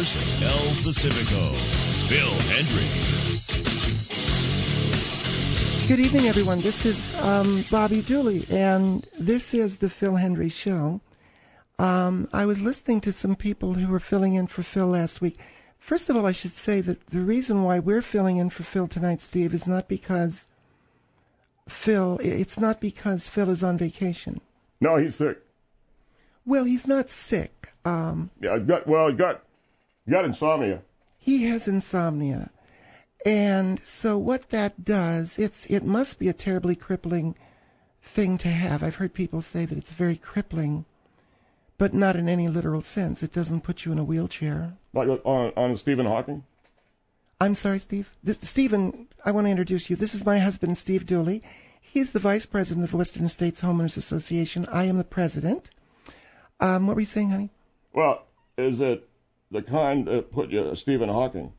yours, El Pacifico, Phil Hendrie. Good evening, everyone. This is Bobby Dooley, and this is the Phil Hendrie Show. I was listening to some people who were filling in for Phil last week. First of all, I should say that the reason why we're filling in for Phil tonight, Steve, is not because Phil is on vacation. No, he's sick. Well, he's not sick. Yeah, he got insomnia. He has insomnia. And so what that does, it must be a terribly crippling thing to have. I've heard people say that it's very crippling, but not in any literal sense. It doesn't put you in a wheelchair. Like on Stephen Hawking? I'm sorry, Steve. Stephen, I want to introduce you. This is my husband, Steve Dooley. He's the vice president of Western States Homeowners Association. I am the president. What were you saying, honey? Well, is it the kind that put you Stephen Hawking?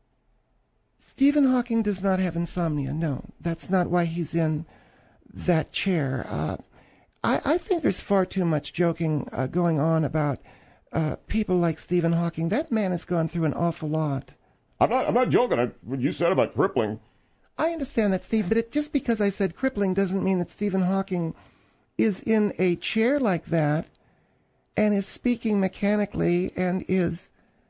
Stephen Hawking does not have insomnia, no. That's not why he's in that chair. I think there's far too much joking going on about people like Stephen Hawking. That man has gone through an awful lot. I'm not joking. What you said about crippling. I understand that, Steve, but just because I said crippling doesn't mean that Stephen Hawking is in a chair like that and is speaking mechanically and is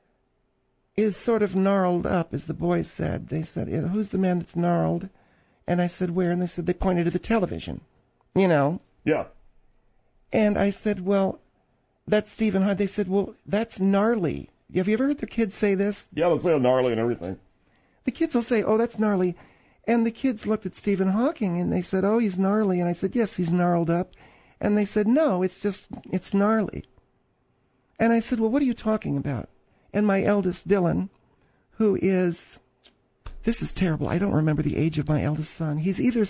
sort of gnarled up, as the boys said. They said, who's the man that's gnarled? And I said, where? And they said, they pointed to the television, you know. Yeah. And I said, well, that's Stephen Hawking. They said, well, that's gnarly. Have you ever heard the kids say this? Yeah, they'll say gnarly and everything. The kids will say, oh, that's gnarly. And the kids looked at Stephen Hawking and they said, oh, he's gnarly. And I said, yes, he's gnarled up. And they said, no, it's gnarly. And I said, well, what are you talking about? And my eldest, Dylan, who is, this is terrible. I don't remember the age of my eldest son. He's either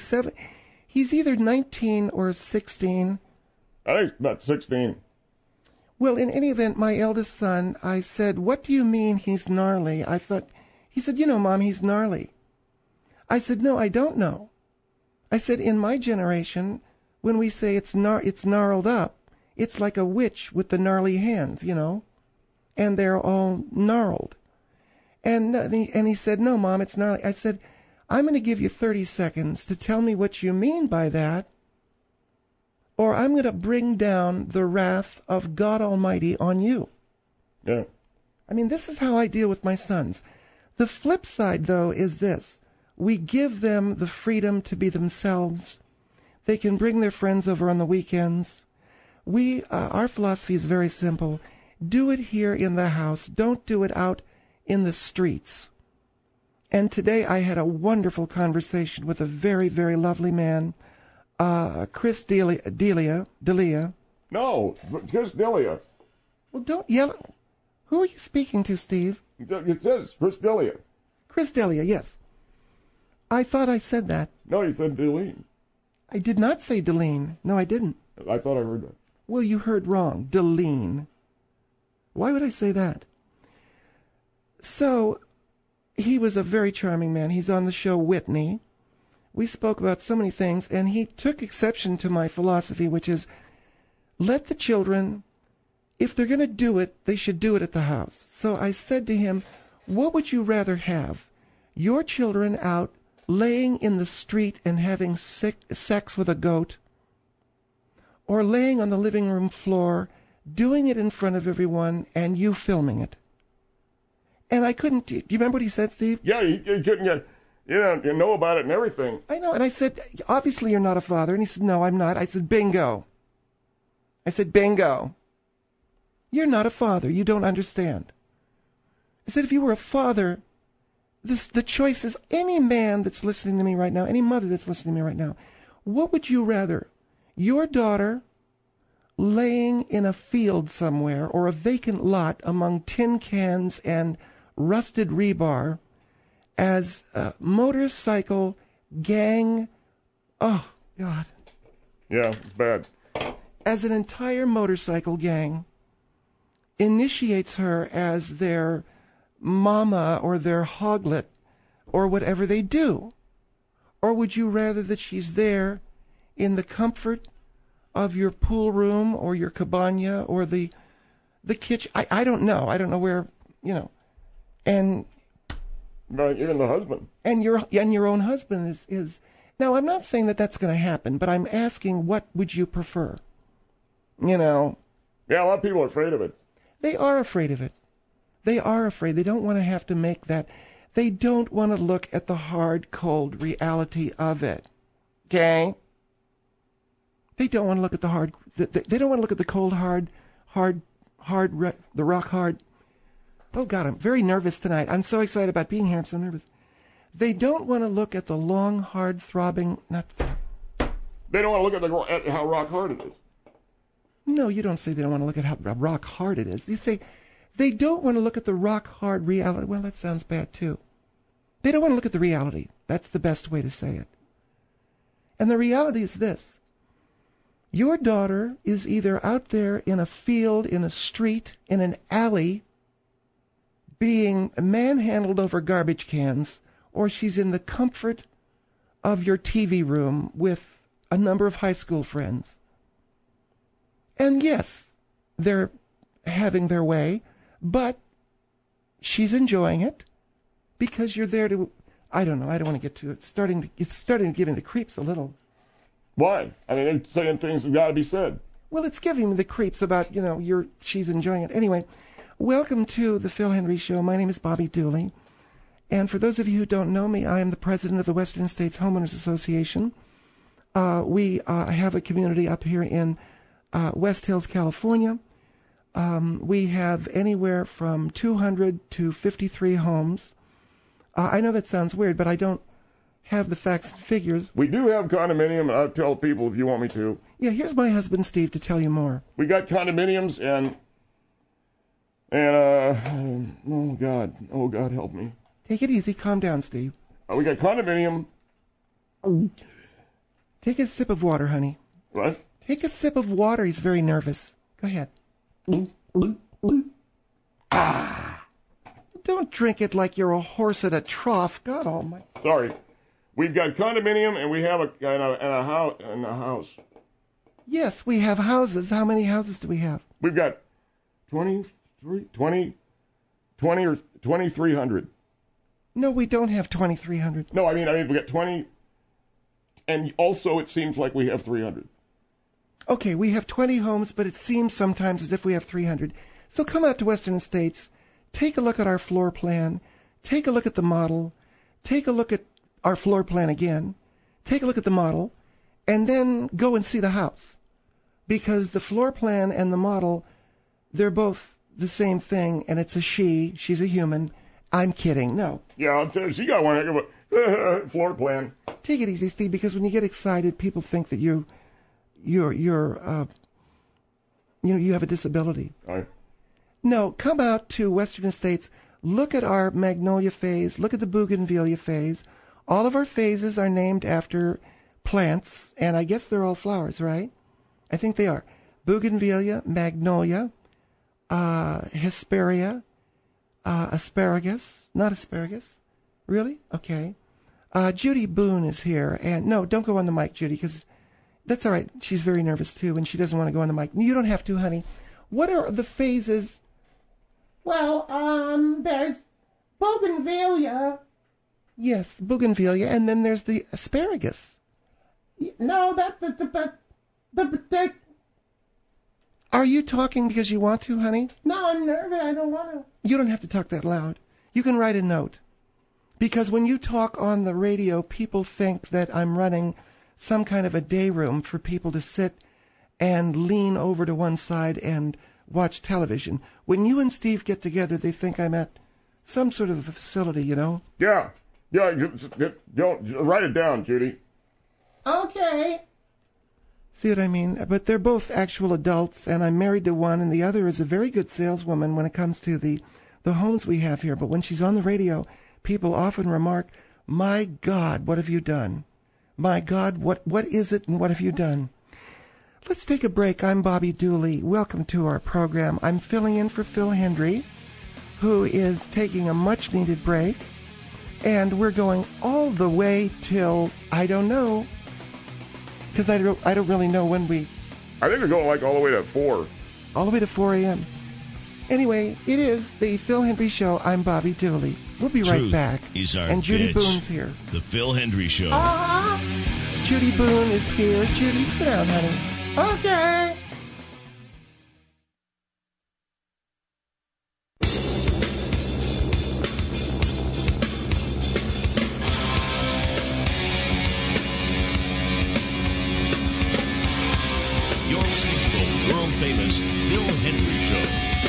19 or 16. I think about 16. Well, in any event, my eldest son, I said, what do you mean he's gnarly? He said, Mom, he's gnarly. I said, no, I don't know. I said, in my generation, when we say it's gnarled up, it's like a witch with the gnarly hands, and they're all gnarled. And he said, no, Mom, it's gnarly. I said, I'm going to give you 30 seconds to tell me what you mean by that, or I'm going to bring down the wrath of God Almighty on you. Yeah. I mean, this is how I deal with my sons. The flip side, though, is this. We give them the freedom to be themselves. They can bring their friends over on the weekends. Our philosophy is very simple. Do it here in the house. Don't do it out in the streets. And today I had a wonderful conversation with a very, very lovely man, Chris Delia. No, Chris Delia. Well, don't yell. Who are you speaking to, Steve? It says Chris Delia. Chris Delia, yes. I thought I said that. No, you said Deline. I did not say Deline. No, I didn't. I thought I heard that. Well, you heard wrong. Deline. Why would I say that? So, he was a very charming man. He's on the show Whitney. We spoke about so many things, and he took exception to my philosophy, which is let the children, if they're going to do it, they should do it at the house. So I said to him, what would you rather have? Your children out laying in the street and having sex with a goat, or laying on the living room floor, doing it in front of everyone, and you filming it? And I couldn't. Do you remember what he said, Steve? Yeah, you couldn't get. You know about it and everything. I know. And I said, obviously you're not a father. And he said, no, I'm not. I said, bingo. I said, bingo. You're not a father. You don't understand. I said, if you were a father, the choice is any man that's listening to me right now, any mother that's listening to me right now, what would you rather? Your daughter laying in a field somewhere or a vacant lot among tin cans and rusted rebar as a motorcycle gang, oh, God. Yeah, it's bad. As an entire motorcycle gang initiates her as their mama or their hoglet or whatever they do? Or would you rather that she's there in the comfort of your pool room or your cabana or the kitchen? I don't know. I don't know where, And even the husband. And your own husband is. Now, I'm not saying that that's going to happen, but I'm asking, what would you prefer? You know. Yeah, a lot of people are afraid of it. They are afraid of it. They are afraid. They don't want to have to make that. They don't want to look at the hard, cold reality of it. Okay? They don't want to look at the hard. They don't want to look at the cold, the rock hard. Oh, God, I'm very nervous tonight. I'm so excited about being here. I'm so nervous. They don't want to look at the long, hard, throbbing. They don't want to look at how rock hard it is. No, you don't say they don't want to look at how rock hard it is. You say they don't want to look at the rock hard reality. Well, that sounds bad, too. They don't want to look at the reality. That's the best way to say it. And the reality is this. Your daughter is either out there in a field, in a street, in an alley, being manhandled over garbage cans, or she's in the comfort of your TV room with a number of high school friends. And yes, they're having their way, but she's enjoying it because you're there to, I don't know, I don't want to get to it. It's starting to give me the creeps a little. Why? I mean, they're saying things that got to be said. Well, it's giving me the creeps about, she's enjoying it. Anyway, welcome to the Phil Hendrie Show. My name is Bobby Dooley. And for those of you who don't know me, I am the president of the Western States Homeowners Association. We have a community up here in West Hills, California. We have anywhere from 200 to 53 homes. I know that sounds weird, but I don't have the facts and figures. We do have condominium, and I'll tell people if you want me to. Yeah, here's my husband, Steve, to tell you more. We got condominiums and oh God, help me. Take it easy. Calm down, Steve. We got condominium. Take a sip of water, honey. What? Take a sip of water. He's very nervous. Go ahead. Don't drink it like you're a horse at a trough. God almighty. Sorry. We've got condominium and we have a house. Yes, we have houses. How many houses do we have? We've got 2,300. No, we don't have 2,300. No, I mean we got 20, and also it seems like we have 300. Okay, we have 20 homes, but it seems sometimes as if we have 300. So come out to Western Estates, take a look at our floor plan, take a look at the model, take a look at our floor plan again, take a look at the model, and then go and see the house. Because the floor plan and the model, they're both the same thing, and it's a she. She's a human. I'm kidding. No. Yeah, I'll tell you, she got one heck of a floor plan. Take it easy, Steve, because when you get excited, people think that you have a disability. All right. No, come out to Western Estates. Look at our magnolia phase. Look at the bougainvillea phase. All of our phases are named after plants, and I guess they're all flowers, right? I think they are. Bougainvillea, magnolia, Hesperia, asparagus. Not asparagus. Really? Okay. Judy Boone is here. And no, don't go on the mic, Judy, because that's all right. She's very nervous, too, and she doesn't want to go on the mic. You don't have to, honey. What are the phases? Well, there's bougainvillea. Yes, bougainvillea, and then there's the asparagus. No, that's the Are you talking because you want to, honey? No, I'm nervous. I don't want to. You don't have to talk that loud. You can write a note. Because when you talk on the radio, people think that I'm running some kind of a day room for people to sit and lean over to one side and watch television. When you and Steve get together, they think I'm at some sort of a facility, you know? Yeah. Don't write it down, Judy. Okay. See what I mean? But they're both actual adults, and I'm married to one, and the other is a very good saleswoman when it comes to the homes we have here. But when she's on the radio, people often remark, "My God, what have you done? My God, what is it, and what have you done?" Let's take a break. I'm Bobby Dooley. Welcome to our program. I'm filling in for Phil Hendrie, who is taking a much-needed break. And we're going all the way till, I don't know, because I don't really know when we... I think we're going like all the way to 4. All the way to 4 a.m. Anyway, it is the Phil Hendry Show. I'm Bobby Dooley. We'll be right Truth back. is our and Judy bitch. Boone's here. The Phil Hendry Show. Judy Boone is here. Judy, sit down, honey. Okay. You're listening to the world-famous Phil Hendry Show.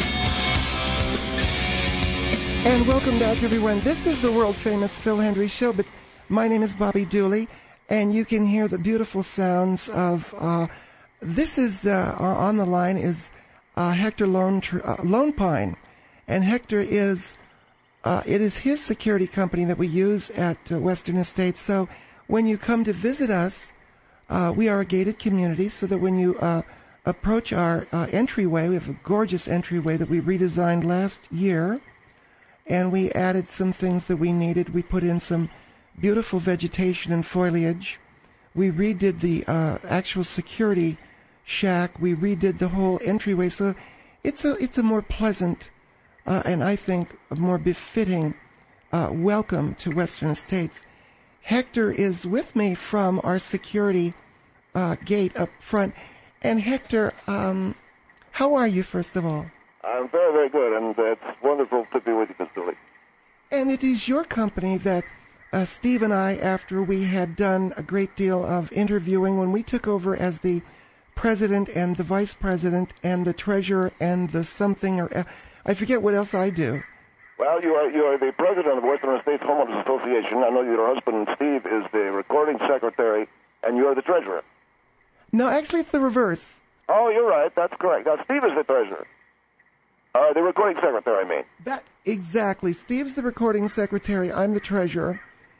And welcome back, everyone. This is the world-famous Phil Hendry Show, but my name is Bobby Dooley, and you can hear the beautiful sounds of, this is, on the line is Hector Lone Pine. And Hector is, it is his security company that we use at Western Estates. So when you come to visit us, we are a gated community, so that when you approach our entryway, we have a gorgeous entryway that we redesigned last year, and we added some things that we needed. We put in some beautiful vegetation and foliage. We redid the actual security shack. We redid the whole entryway, so it's a more pleasant and I think a more befitting welcome to Western Estates. Hector is with me from our security gate up front. And Hector, how are you, first of all? I'm very, very good, and it's wonderful to be with you, Miss Dooley. And it is your company that Steve and I, after we had done a great deal of interviewing, when we took over as the president and the vice president and the treasurer and the something, or I forget what else I do. Well, you are the president of Western States Homeowners Association. I know your husband, Steve, is the recording secretary, and you're the treasurer. No, actually, it's the reverse. Oh, you're right. That's correct. Now, Steve is the treasurer. The recording secretary, I mean. That exactly. Steve's the recording secretary. I'm the treasurer.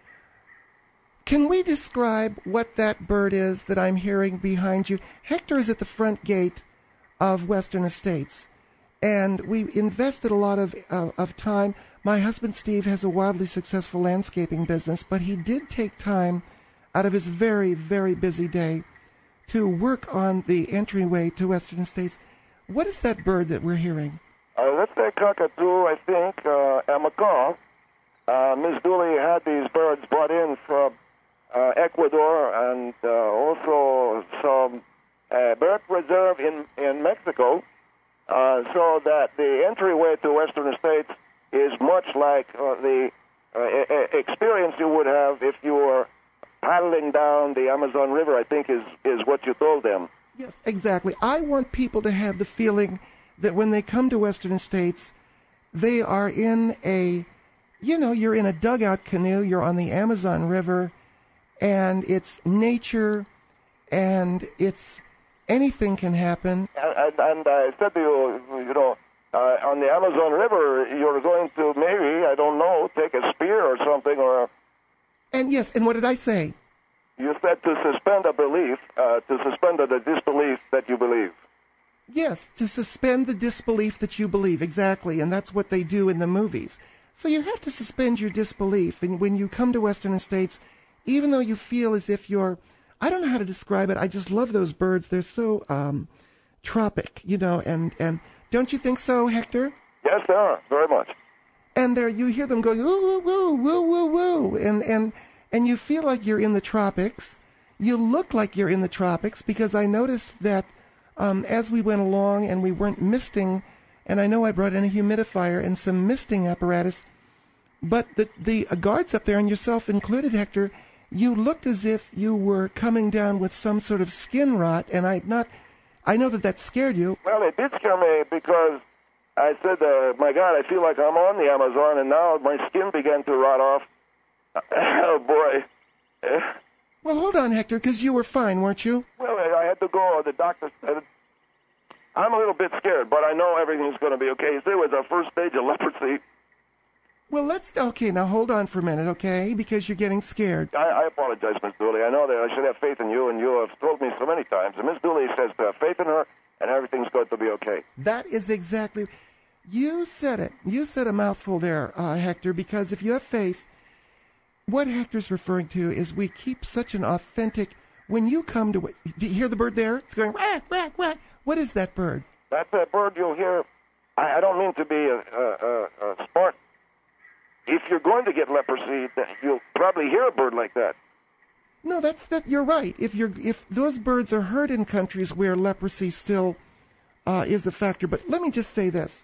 Can we describe what that bird is that I'm hearing behind you? Hector is at the front gate of Western Estates, and we invested a lot of time. My husband, Steve, has a wildly successful landscaping business, but he did take time out of his very, very busy day to work on the entryway to Western Estates. What is that bird that we're hearing? That's a cockatoo, I think, a macaw. Ms. Dooley had these birds brought in from Ecuador and also some bird reserve in Mexico, so that the entryway to Western Estates is much like the experience you would have if you were paddling down the Amazon River, I think is what you told them. Yes, exactly. I want people to have the feeling that when they come to Western Estates, they are in you're in a dugout canoe, you're on the Amazon River, and it's nature, and it's anything can happen. And I said to you, on the Amazon River, you're going to maybe, I don't know, take a spear or something, or... And yes, and what did I say? You said to suspend a belief, to suspend the disbelief that you believe. Yes, to suspend the disbelief that you believe, exactly, and that's what they do in the movies. So you have to suspend your disbelief, and when you come to Western Estates, even though you feel as if you're, I don't know how to describe it, I just love those birds, they're so tropic, and don't you think so, Hector? Yes, they are, very much. And there you hear them going, woo, woo, woo, woo, woo, and you feel like you're in the tropics. You look like you're in the tropics, because I noticed that as we went along and we weren't misting, and I know I brought in a humidifier and some misting apparatus, but the guards up there, and yourself included, Hector, you looked as if you were coming down with some sort of skin rot, and I know that scared you. Well, it did scare me because I said, my God, I feel like I'm on the Amazon, and now my skin began to rot off. Oh, boy. Well, hold on, Hector, because you were fine, weren't you? Well, I had to go. The doctor said, I'm a little bit scared, but I know everything's going to be okay. He said it was the first stage of leprosy. Well, okay, now hold on for a minute, okay, because you're getting scared. I apologize, Miss Dooley. I know that I should have faith in you, and you have told me so many times. And Miss Dooley says to have faith in her, and everything's going to be okay. That is exactly... You said it. You said a mouthful there, Hector, because if you have faith, what Hector's referring to is we keep such an authentic... When you come to... Do you hear the bird there? It's going, quack, quack, quack. What is that bird? That's a bird you'll hear I don't mean to be smart. If you're going to get leprosy, then you'll probably hear a bird like that. No, that. You're right. If those birds are heard in countries where leprosy still is a factor. But let me just say this.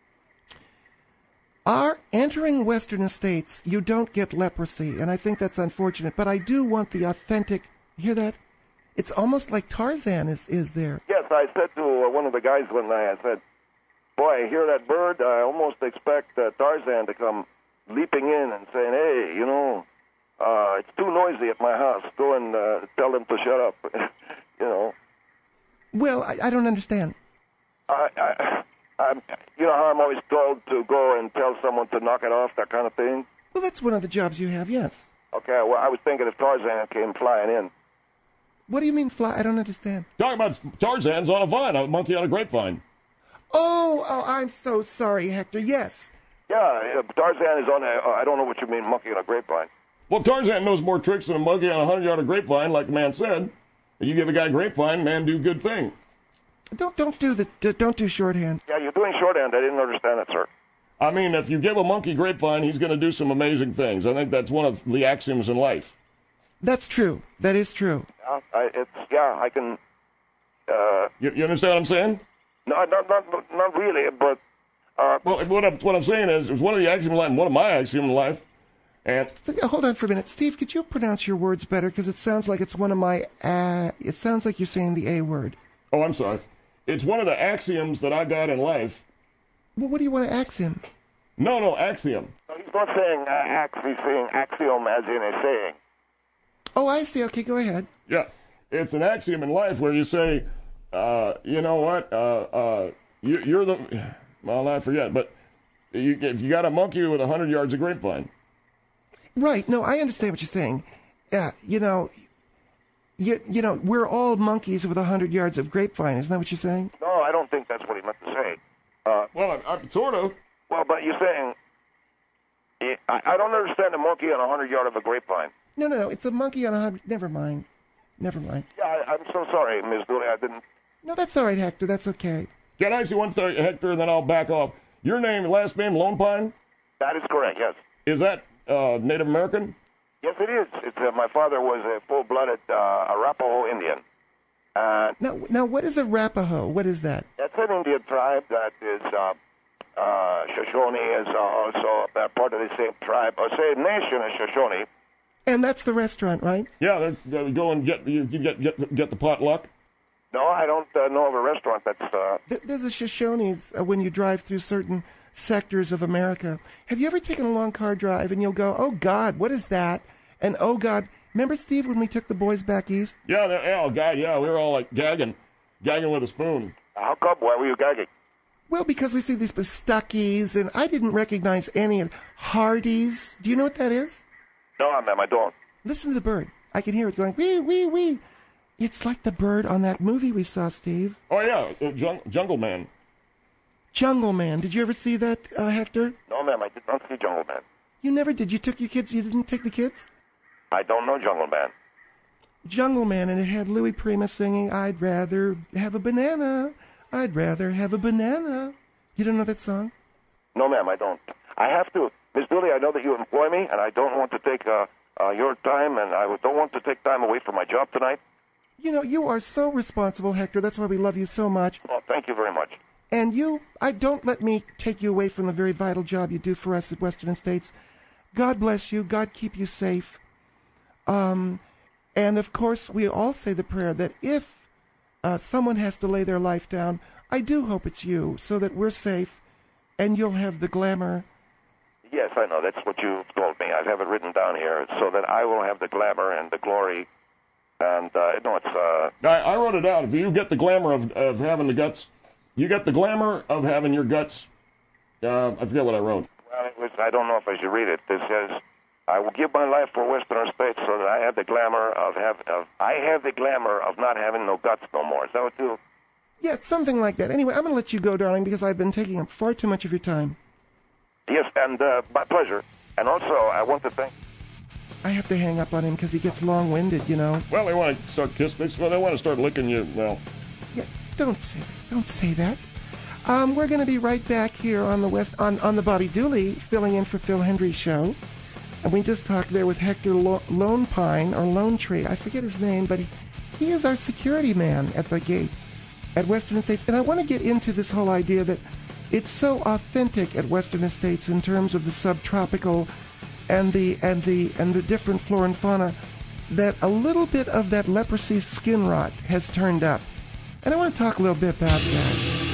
Entering Western states, you don't get leprosy, and I think that's unfortunate. But I do want the authentic. Hear that? It's almost like Tarzan is there. Yes, I said to one of the guys one night, I said, boy, I hear that bird, I almost expect Tarzan to come leaping in and saying, hey, it's too noisy at my house. Go and tell them to shut up, Well, I don't understand. You know how I'm always told to go and tell someone to knock it off, that kind of thing? Well, that's one of the jobs you have, yes. Okay, well, I was thinking if Tarzan came flying in. What do you mean fly? I don't understand. Talking about Tarzan's on a vine, a monkey on a grapevine. Oh, I'm so sorry, Hector. Yes. Yeah, Tarzan is on I don't know what you mean, monkey on a grapevine. Well, Tarzan knows more tricks than a monkey on a 100-yard grapevine, like the man said. You give a guy a grapevine, man do good thing. Don't do shorthand. Yeah, you're doing shorthand. I didn't understand it, sir. I mean, if you give a monkey grapevine, he's going to do some amazing things. I think that's one of the axioms in life. That's true. That is true. I can. You understand what I'm saying? No, not really, but. Well, what I'm saying is, it's one of the axioms in life, one of my axioms in life, and. Hold on for a minute, Steve. Could you pronounce your words better? Because it sounds like it's one of my. It sounds like you're saying the A word. Oh, I'm sorry. It's one of the axioms that I got in life. Well, what do you want to ax him? No, axiom. No, he's not saying ax. He's saying axiom, as in a saying. Oh, I see. Okay, go ahead. Yeah, it's an axiom in life where you say, you know what, you're the, well, I forget, but if you got a monkey with 100 yards of grapevine. Right. No, I understand what you're saying. We're all monkeys with 100 yards of grapevine. Isn't that what you're saying? No, I don't think that's what he meant to say. Well, I'm sort of. Well, but you're saying, I don't understand a monkey on 100 yards of a grapevine. No. It's a monkey on 100. Never mind. Yeah, I'm so sorry, Miss Dooley. I didn't. No, that's all right, Hector. That's okay. Can I ask you one thing, Hector, and then I'll back off? Your last name, Lone Pine? That is correct, yes. Is that Native American? Yes, it is. It's my father was a full-blooded Arapaho Indian. Now, what is Arapaho? What is that? That's an Indian tribe that is Shoshone is also part of the same tribe, or same nation as Shoshone. And that's the restaurant, right? Yeah, they go and get the potluck. No, I don't know of a restaurant that's... There's a Shoshones when you drive through certain sectors of America. Have you ever taken a long car drive and you'll go, oh, God, what is that? And, oh, God, remember, Steve, when we took the boys back east? Yeah, oh, God, yeah, we were all like gagging with a spoon. How come? Why were you gagging? Well, because we see these Stuckies, and I didn't recognize any of Hardee's. Do you know what that is? No, ma'am, I don't. Listen to the bird. I can hear it going, wee, wee, wee. It's like the bird on that movie we saw, Steve. Oh, yeah, Jungle Man. Jungle Man. Did you ever see that, Hector? No, ma'am, I did not see Jungle Man. You never did. You took your kids. You didn't take the kids? I don't know Jungle Man. Jungle Man, and it had Louis Prima singing, I'd rather have a banana. I'd rather have a banana. You don't know that song? No, ma'am, I don't. I have to. Miss Dooley, I know that you employ me, and I don't want to take your time, and I don't want to take time away from my job tonight. You know, you are so responsible, Hector. That's why we love you so much. Well, thank you very much. And don't let me take you away from the very vital job you do for us at Western Estates. God bless you. God keep you safe. And, of course, we all say the prayer that if someone has to lay their life down, I do hope it's you, so that we're safe and you'll have the glamour. Yes, I know. That's what you've told me. I have it written down here, so that I will have the glamour and the glory. And, it's... I wrote it out. If you get the glamour of having the guts, you get the glamour of having your guts. I forget what I wrote. Well, I don't know if I should read it. It says, I will give my life for Western States so that I have the glamour of not having no guts no more. Is that what you... Yeah, it's something like that. Anyway, I'm going to let you go, darling, because I've been taking up far too much of your time. Yes, and my pleasure. And also, I want to thank... I have to hang up on him because he gets long-winded, you know. Well, they want to start kissing. They want to start licking you. Well, yeah, don't say that. We're going to be right back here on the Bobby Dooley, filling in for Phil Hendry show. And we just talked there with Hector Lone Pine, or Lone Tree. I forget his name, but he is our security man at the gate at Western Estates. And I want to get into this whole idea that it's so authentic at Western Estates in terms of the subtropical and the different flora and fauna, that a little bit of that leprosy skin rot has turned up. And I want to talk a little bit about that.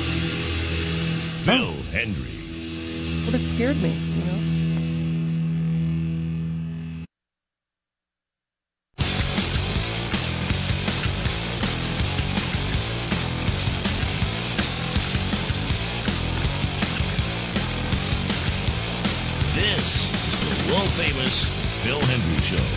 Phil Hendry. Well, it scared me, you know. This is the world-famous Phil Hendry Show.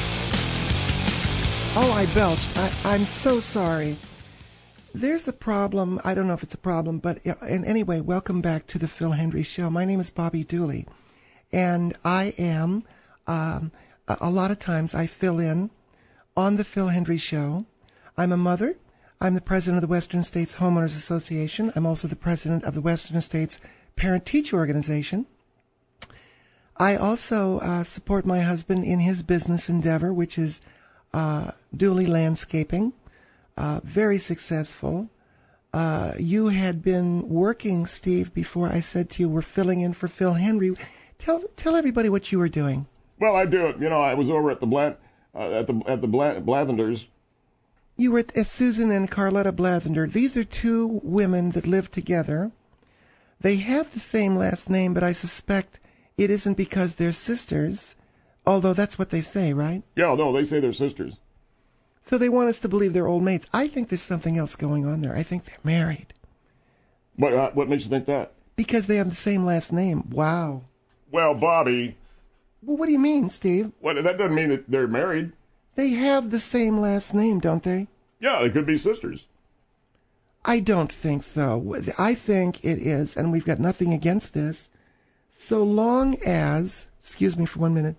Oh, I belched. I'm so sorry. There's a problem. I don't know if it's a problem, but and anyway, welcome back to the Phil Hendry Show. My name is Bobby Dooley, and I am, a lot of times I fill in on the Phil Hendry Show. I'm a mother. I'm the president of the Western States Homeowners Association. I'm also the president of the Western States Parent-Teacher Organization. I also support my husband in his business endeavor, which is Dooley Landscaping. Very successful. You had been working, Steve, before I said to you we're filling in for Phil Hendry. Tell everybody what you were doing. Well, I do it. You know, I was over at the Blathenders. You were at Susan and Carletta Blathender. These are two women that live together. They have the same last name, but I suspect it isn't because they're sisters, although that's what they say, right? Yeah, no, they say they're sisters. So they want us to believe they're old maids. I think there's something else going on there. I think they're married. What makes you think that? Because they have the same last name. Wow. Well, Bobby. Well, what do you mean, Steve? Well, that doesn't mean that they're married. They have the same last name, don't they? Yeah, they could be sisters. I don't think so. I think it is, and we've got nothing against this, so long as, excuse me for 1 minute,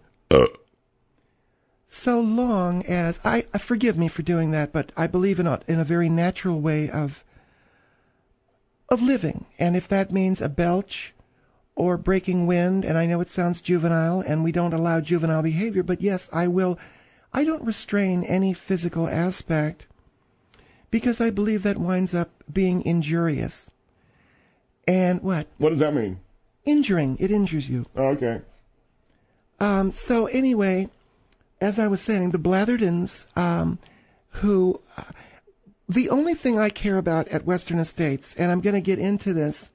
so long as, forgive me for doing that, but I believe in a very natural way of living, and if that means a belch or breaking wind, and I know it sounds juvenile, and we don't allow juvenile behavior, but yes, I will. I don't restrain any physical aspect because I believe that winds up being injurious. And what? What does that mean? Injuring. It injures you. Oh, okay. So anyway, as I was saying, the Blathertons, who, the only thing I care about at Western Estates, and I'm going to get into this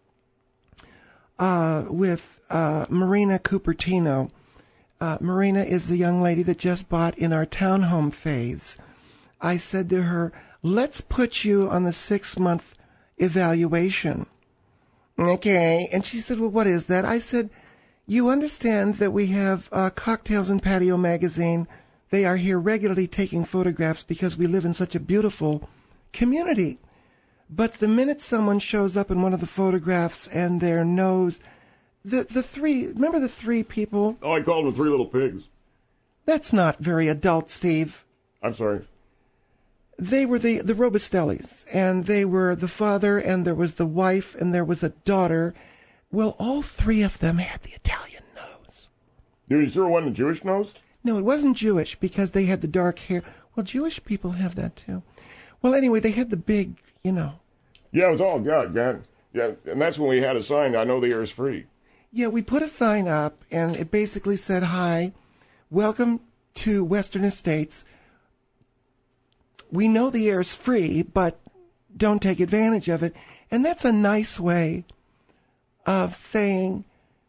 with Marina Cupertino. Marina is the young lady that just bought in our townhome phase. I said to her, let's put you on the 6-month evaluation. Okay. And she said, well, what is that? I said, you understand that we have Cocktails and Patio magazine. They are here regularly taking photographs because we live in such a beautiful community. But the minute someone shows up in one of the photographs and their nose, the three, remember the three people? Oh, I called them 3 little pigs. That's not very adult, Steve. I'm sorry. They were the Robustellis, and they were the father, and there was the wife, and there was a daughter. Well, all 3 of them had the Italian nose. You sure it wasn't a Jewish nose? No, it wasn't Jewish because they had the dark hair. Well, Jewish people have that too. Well, anyway, they had the big, you know. Yeah, it was all God. Yeah, and that's when we had a sign, I know the air is free. Yeah, we put a sign up, and it basically said, hi, welcome to Western Estates. We know the air is free, but don't take advantage of it. And that's a nice way of saying,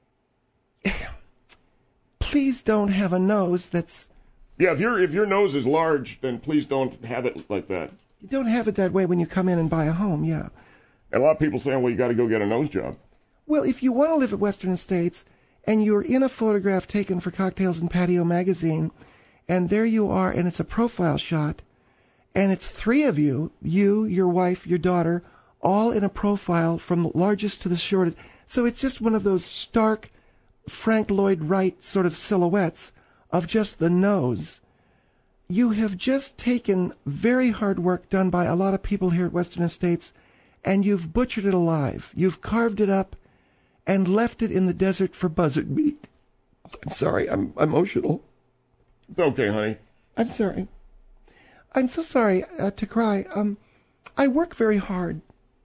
please don't have a nose that's... Yeah, if your nose is large, then please don't have it like that. You don't have it that way when you come in and buy a home, yeah. And a lot of people saying, well, you got to go get a nose job. Well, if you want to live at Western Estates and you're in a photograph taken for Cocktails and Patio magazine, and there you are, and it's a profile shot, and it's 3 of you, your wife, your daughter, all in a profile from the largest to the shortest. So it's just one of those stark Frank Lloyd Wright sort of silhouettes of just the nose. You have just taken very hard work done by a lot of people here at Western Estates and you've butchered it alive. You've carved it up and left it in the desert for buzzard meat. I'm sorry, I'm emotional. It's okay, honey. I'm sorry. I'm so sorry to cry. I work very hard.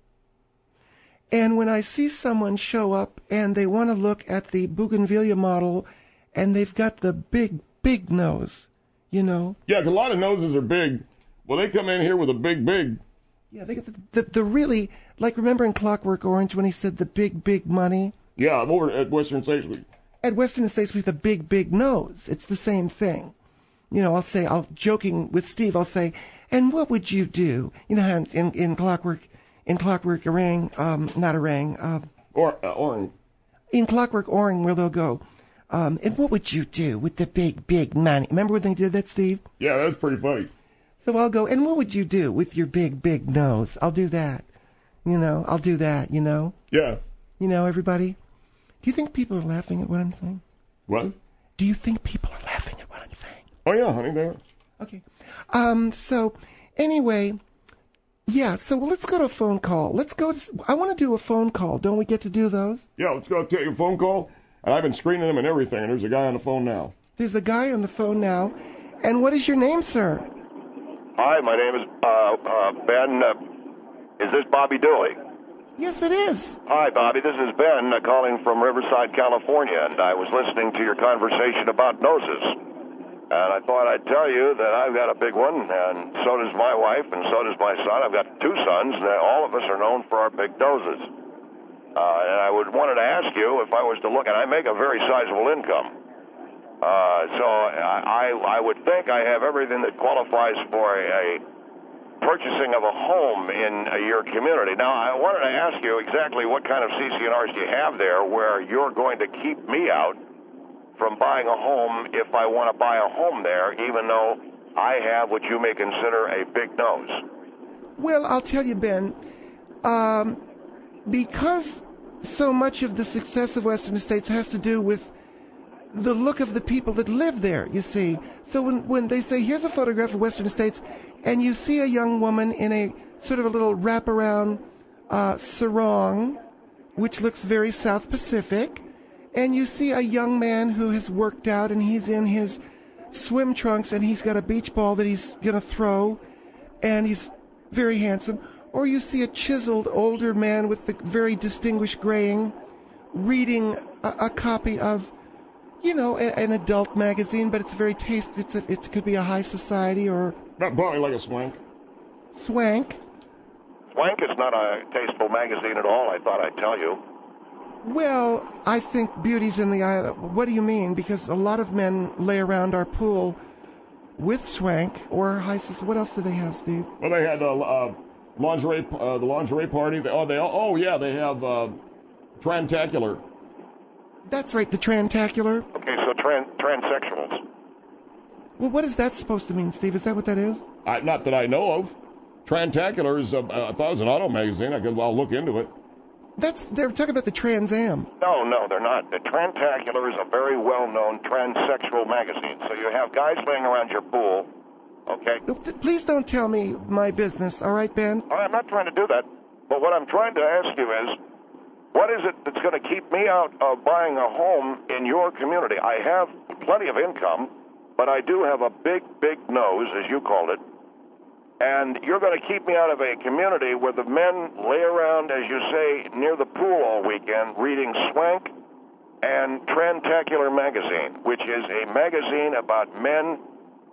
And when I see someone show up and they want to look at the Bougainvillea model and they've got the big, big nose, you know. Yeah, 'cause a lot of noses are big. Well, they come in here with a big. Yeah, they get the really, like remember in Clockwork Orange when he said the big, big money? Yeah, over at Western States. At Western Estates with the big, big nose. It's the same thing. You know, I'll joking with Steve, I'll say, and what would you do? You know how in Clockwork Orange, not Orang, Orange. in Clockwork Orange where they'll go, and what would you do with the big, big money? Remember when they did that, Steve? Yeah, that's pretty funny. So I'll go, and what would you do with your big, big nose? I'll do that. You know, I'll do that, you know? Yeah. You know, everybody? Do you think people are laughing at what I'm saying? What? Do you think people are laughing at what I'm saying? Oh, yeah, honey, they are. Okay. So, anyway, yeah, so let's go to a phone call. I want to do a phone call. Don't we get to do those? Yeah, let's go take a phone call. And I've been screening them and everything, and there's a guy on the phone now. There's a guy on the phone now. And what is your name, sir? Hi, my name is Ben. Is this Bobby Dooley? Yes, it is. Hi, Bobby. This is Ben calling from Riverside, California, and I was listening to your conversation about noses. And I thought I'd tell you that I've got a big one, and so does my wife, and so does my son. I've got two sons, and all of us are known for our big noses. And I wanted to ask you if I was to look, and I make a very sizable income. So I would think I have everything that qualifies for a purchasing of a home in your community. Now, I wanted to ask you exactly what kind of CC&Rs do you have there where you're going to keep me out from buying a home if I want to buy a home there, even though I have what you may consider a big nose. Well, I'll tell you, Ben, because so much of the success of Western Estates has to do with the look of the people that live there, you see. So when they say, here's a photograph of Western Estates, and you see a young woman in a sort of a little wraparound sarong, which looks very South Pacific, and you see a young man who has worked out and he's in his swim trunks and he's got a beach ball that he's going to throw and he's very handsome. Or you see a chiseled older man with the very distinguished graying reading a copy of, you know, an adult magazine, but it's very tasteful. It could be a high society or... Probably like a swank. Swank? Swank is not a tasteful magazine at all, I thought I'd tell you. Well, I think beauty's in the eye. What do you mean? Because a lot of men lay around our pool with swank or high society. What else do they have, Steve? Well, they had lingerie, the lingerie party. They have Trantacular. That's right, the Trantacular. Okay, so transsexuals. Well, what is that supposed to mean, Steve? Is that what that is? Not that I know of. Trantacular is, I thought it was an auto magazine. I'll look into it. They're talking about the Trans Am. No, they're not. The Trantacular is a very well-known transsexual magazine. So you have guys laying around your pool, okay? Please don't tell me my business, all right, Ben? All right, I'm not trying to do that. But what I'm trying to ask you is, what is it that's going to keep me out of buying a home in your community? I have plenty of income, but I do have a big, big nose, as you called it. And you're going to keep me out of a community where the men lay around, as you say, near the pool all weekend, reading Swank and Trantacular magazine, which is a magazine about men.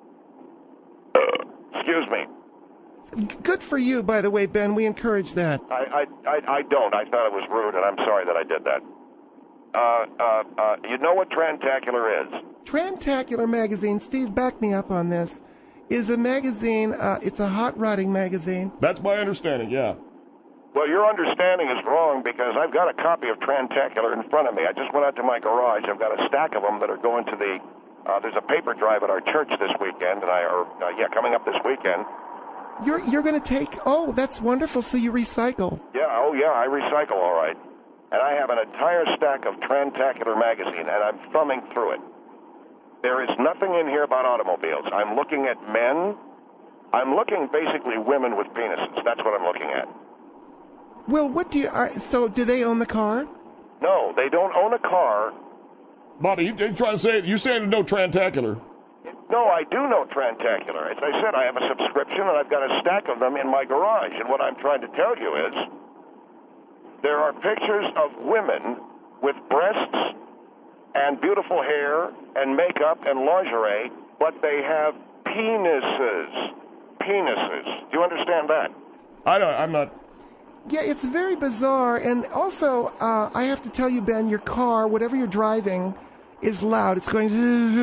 Excuse me. Good for you, by the way, Ben. We encourage that. I don't. I thought it was rude, and I'm sorry that I did that. You know what Trantacular is? Trantacular magazine, Steve, back me up on this, is a magazine, it's a hot rodding magazine. That's my understanding, yeah. Well, your understanding is wrong because I've got a copy of Trantacular in front of me. I just went out to my garage. I've got a stack of them that are going to the, there's a paper drive at our church this weekend, and coming up this weekend. You're going to take, oh, that's wonderful, so you recycle. Yeah, I recycle, all right. And I have an entire stack of Trantacular magazine, and I'm thumbing through it. There is nothing in here about automobiles. I'm looking at men. I'm looking basically women with penises. That's what I'm looking at. Well, what do you... so do they own the car? No, they don't own a car. Bobby, you're trying to say, you're saying no Trantacular. No, I do know Trantacular. As I said, I have a subscription, and I've got a stack of them in my garage. And what I'm trying to tell you is there are pictures of women with breasts and beautiful hair and makeup and lingerie, but they have penises. Penises. Do you understand that? I'm not... Yeah, it's very bizarre. And also, I have to tell you, Ben, your car, whatever you're driving, is loud. It's going...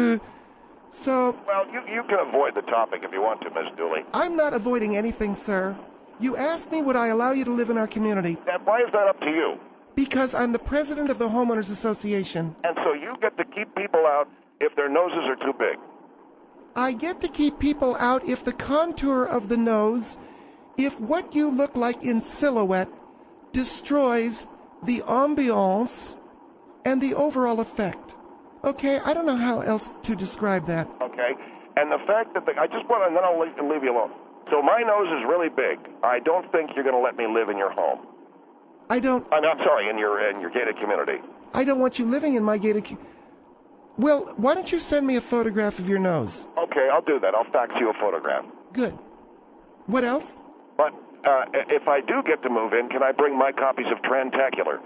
So... Well, you can avoid the topic if you want to, Miss Dooley. I'm not avoiding anything, sir. You asked me would I allow you to live in our community. And why is that up to you? Because I'm the president of the Homeowners Association. And so you get to keep people out if their noses are too big. I get to keep people out if the contour of the nose, if what you look like in silhouette destroys the ambiance and the overall effect. Okay, I don't know how else to describe that. Okay, and the fact that I just want to, and then I'll leave you alone. So my nose is really big. I don't think you're going to let me live in your home. I'm sorry, in your gated community. I don't want you living in my gated Well, why don't you send me a photograph of your nose? Okay, I'll do that. I'll fax you a photograph. Good. What else? But if I do get to move in, can I bring my copies of Trantacular?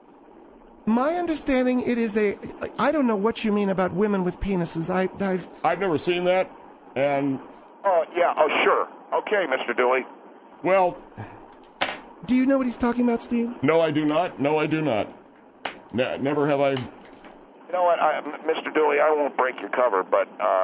My understanding, it is I don't know what you mean about women with penises. I've never seen that, and... Oh, yeah, oh, sure. Okay, Mr. Dooley. Well... Do you know what he's talking about, Steve? No, I do not. No, I do not. Never have I... You know what, Mr. Dooley, I won't break your cover, but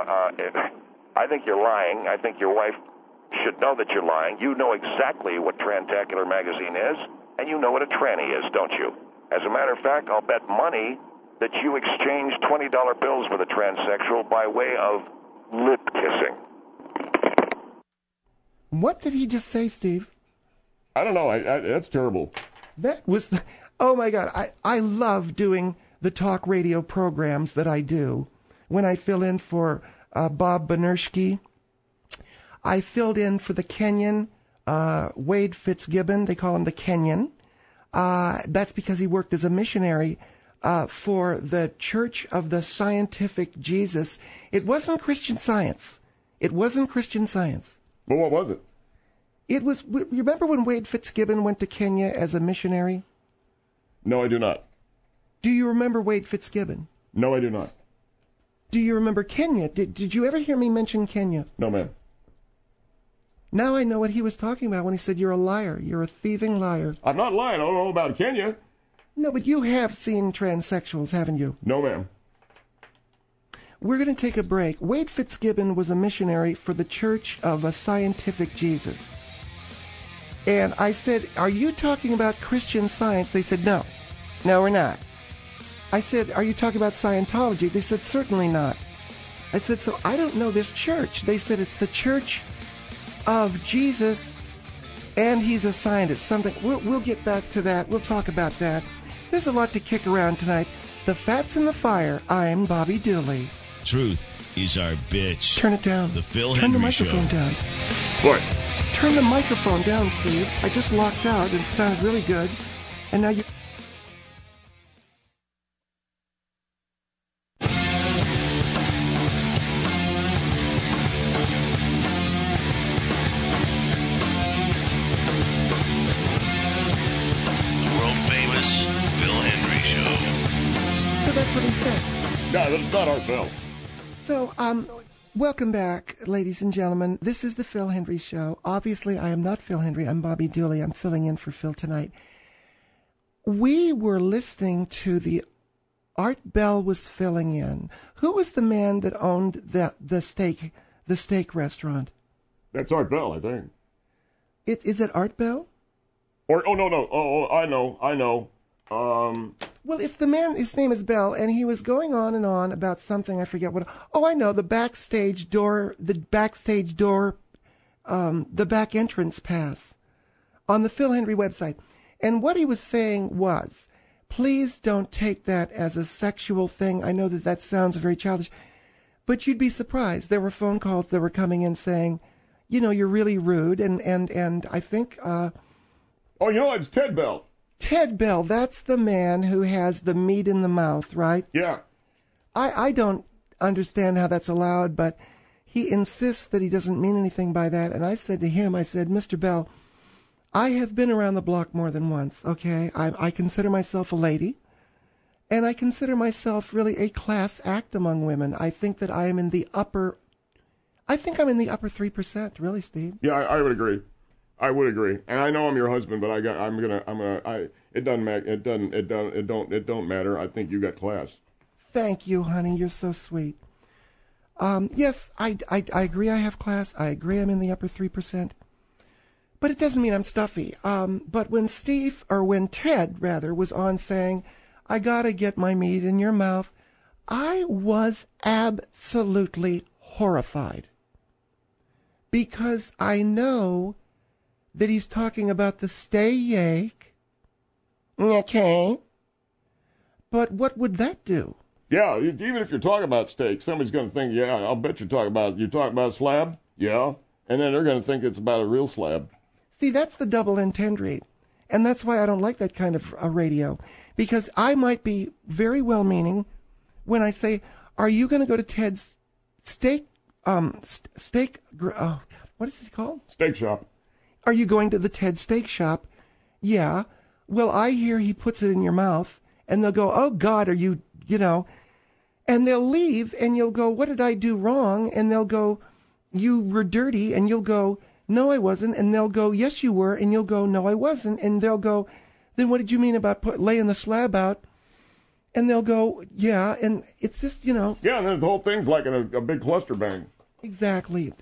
I think you're lying. I think your wife should know that you're lying. You know exactly what Trantacular magazine is, and you know what a tranny is, don't you? As a matter of fact, I'll bet money that you exchanged $20 bills with a transsexual by way of lip kissing. What did he just say, Steve? I don't know. That's terrible. That was... Oh, my God. I love doing the talk radio programs that I do. When I fill in for Bob Benershke, I filled in for the Kenyan, Wade Fitzgibbon. They call him the Kenyan. That's because he worked as a missionary for the Church of the Scientific Jesus. It wasn't Christian Science. It wasn't Christian Science. Well, what was it? It was... You remember when Wade Fitzgibbon went to Kenya as a missionary? No, I do not. Do you remember Wade Fitzgibbon? No, I do not. Do you remember Kenya? Did you ever hear me mention Kenya? No, ma'am. Now I know what he was talking about when he said you're a liar. You're a thieving liar. I'm not lying. I don't know about Kenya. No, but you have seen transsexuals, haven't you? No, ma'am. We're going to take a break. Wade Fitzgibbon was a missionary for the Church of a Scientific Jesus. And I said, are you talking about Christian Science? They said, no. No, we're not. I said, are you talking about Scientology? They said, certainly not. I said, so I don't know this church. They said, it's the Church of Jesus, and he's a scientist. Something. We'll get back to that. We'll talk about that. There's a lot to kick around tonight. The fat's in the fire. I'm Bobby Dooley. Truth is our bitch. Turn it down. The Phil Turn the Hendry Show. microphone down. What? Turn the microphone down, Steve. I just locked out. It sounded really good. And now you... World-famous Phil Hendry Show. So that's what he said. No, that's not our Phil. So, welcome back, ladies and gentlemen. This is the Phil Hendry Show. Obviously, I am not Phil Hendry. I'm Bobby Dooley. I'm filling in for Phil tonight. We were listening to Art Bell was filling in. Who was the man that owned the steak restaurant? That's Art Bell, I think. Is it Art Bell? No. Oh, I know. Well, it's the man, his name is Bell, and he was going on and on about something, I forget what. Oh, I know, the back entrance pass on the Phil Hendry website. And what he was saying was, please don't take that as a sexual thing. I know that sounds very childish, but you'd be surprised. There were phone calls that were coming in saying, you know, you're really rude, and I think Oh, you know, it's Ted Bell. Ted Bell, that's the man who has the meat in the mouth, right? Yeah. I don't understand how that's allowed, but he insists that he doesn't mean anything by that. And I said to him, I said, Mr. Bell, I have been around the block more than once, okay? I consider myself a lady, and I consider myself really a class act among women. I think that I am in the upper 3%, really, Steve. Yeah, I would agree. I would agree. And I know I'm your husband, but it don't matter. I think you got class. Thank you, honey. You're so sweet. Yes, I agree I have class. I agree I'm in the upper 3%. But it doesn't mean I'm stuffy. But when Ted was on saying, I gotta get my meat in your mouth, I was absolutely horrified. Because I know that he's talking about the steak. Okay. But what would that do? Yeah, even if you're talking about steak, somebody's going to think, yeah, I'll bet you're talking about a slab? Yeah. And then they're going to think it's about a real slab. See, that's the double entendre. And that's why I don't like that kind of radio. Because I might be very well-meaning when I say, are you going to go to Ted's what is it called? Steak shop. Are you going to the Ted Steak Shop? Yeah. Well, I hear he puts it in your mouth, and they'll go, oh, God, are you, and they'll leave, and you'll go, what did I do wrong? And they'll go, you were dirty, and you'll go, no, I wasn't. And they'll go, yes, you were. And you'll go, no, I wasn't. And they'll go, then what did you mean about laying the slab out? And they'll go, yeah. And it's just, Yeah, and then the whole thing's like a big cluster bang. Exactly.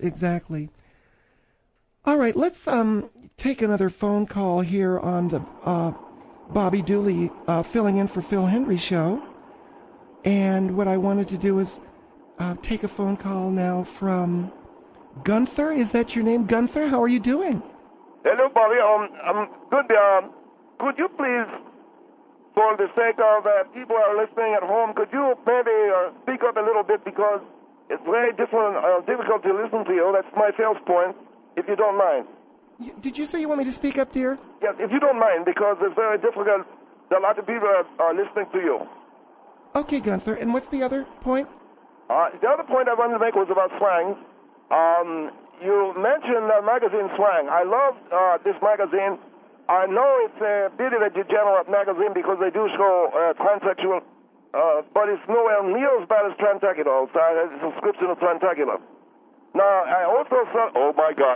All right, let's take another phone call here on the Bobby Dooley filling in for Phil Hendry show. And what I wanted to do is take a phone call now from Gunther. Is that your name, Gunther? How are you doing? Hello, Bobby. I'm good. Could you please, for the sake of people who are listening at home, could you maybe speak up a little bit, because it's very difficult to listen to you. That's my sales point, if you don't mind. Did you say you want me to speak up, dear? Yes, if you don't mind, because it's very difficult. A lot of people are listening to you. Okay, Gunther. And what's the other point? The other point I wanted to make was about slang. You mentioned magazine Swang. I love this magazine. I know it's a bit of a degenerate magazine because they do show transsexual, but it's nowhere near as bad as Trantacular. So I have a subscription to Trantacular. Now, I also saw, oh my God.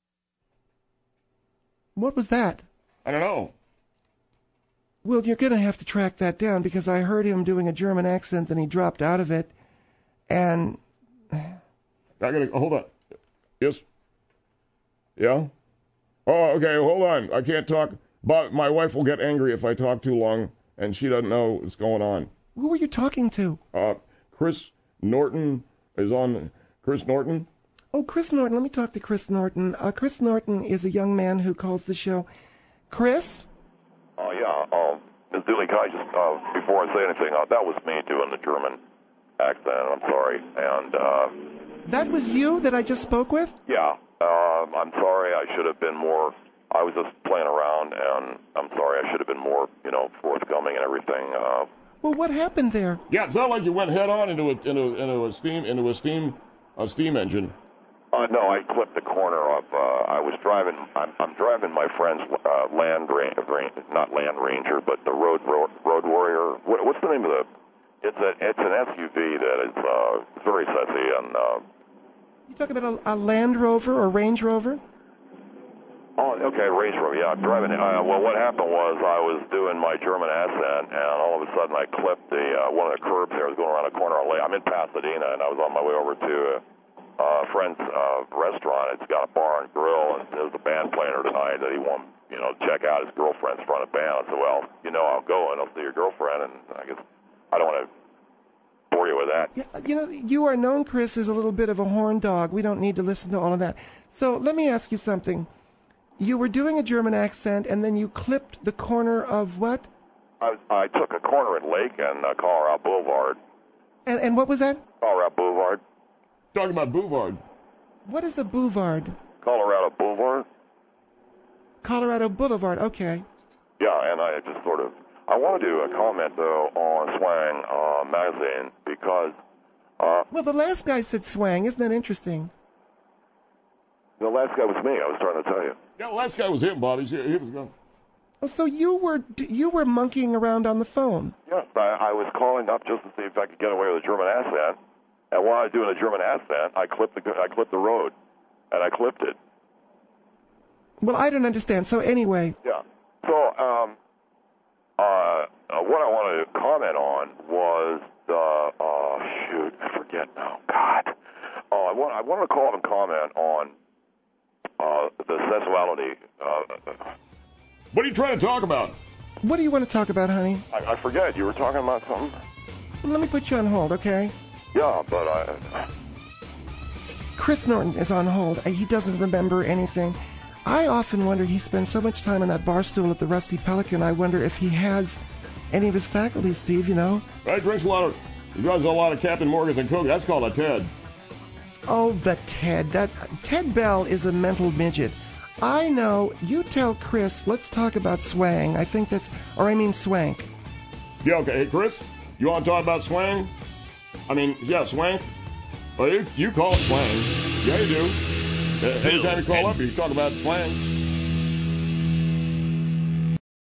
What was that? I don't know. Well, you're going to have to track that down, because I heard him doing a German accent, then he dropped out of it, and... hold on. Yes? Yeah? Oh, okay, hold on. I can't talk. But my wife will get angry if I talk too long, and she doesn't know what's going on. Who were you talking to? Chris Norton is on. Chris Norton? Oh, Chris Norton. Let me talk to Chris Norton. Chris Norton is a young man who calls the show. Chris? Oh, yeah. Ms. Dooley, can I just, before I say anything, that was me doing the German accent. I'm sorry. And, That was you that I just spoke with? Yeah. I'm sorry. I should have been more. I was just playing around, and I'm sorry. I should have been more, forthcoming and everything. Well, what happened there? Yeah, it sounded like you went head on into a steam engine. No, I clipped the corner of. I was driving. I'm driving my friend's not Land Ranger, but the Road Warrior. What's the name of the? It's an SUV that is very sexy and. You talking about a Land Rover or Range Rover? Oh, okay, Range Rover. Yeah, I'm driving. Well, what happened was I was doing my German accent, and all of a sudden I clipped one of the curbs there. I was going around a corner. I'm in Pasadena, and I was on my way over to a friend's restaurant. It's got a bar and grill, and there's a band playing tonight that he wanted, check out his girlfriend's front of band. I said, well, I'll go and I'll see your girlfriend, and I guess I don't want to bore you with that. Yeah, you are known, Chris, as a little bit of a horn dog. We don't need to listen to all of that. So let me ask you something. You were doing a German accent, and then you clipped the corner of what? I took a corner at Lake and Colorado Boulevard. And what was that? Colorado Boulevard. Talking about Boulevard. What is a boulevard? Colorado Boulevard. Colorado Boulevard. Okay. Yeah, and I just sort of, I want to do a comment, though, on Swang magazine, because... Well, the last guy said swang. Isn't that interesting? The last guy was me, I was trying to tell you. Yeah, the last guy was him, Bob. He was gone. Oh, so you were monkeying around on the phone. Yes, I was calling up just to see if I could get away with a German accent. And while I was doing a German accent, I clipped the road, and I clipped it. Well, I don't understand. So anyway. Yeah. So, what I wanted to comment on was shoot, I forget now. God. I wanted to call and comment on the sexuality. What are you trying to talk about? What do you want to talk about, honey? I forget. You were talking about something? Well, let me put you on hold, okay? Yeah, but Chris Norton is on hold. He doesn't remember anything. I often wonder, he spends so much time on that bar stool at the Rusty Pelican, I wonder if he has any of his faculties, Steve, you know? He drives a lot of Captain Morgan's and Coke. That's called a Ted. Oh, the Ted. Ted Bell is a mental midget. I know. You tell Chris, let's talk about swang. I think swank. Yeah, okay. Hey, Chris, you want to talk about swang? Swank. Well, you call it swang. Yeah, you do. Anytime you call up, you talk about swang.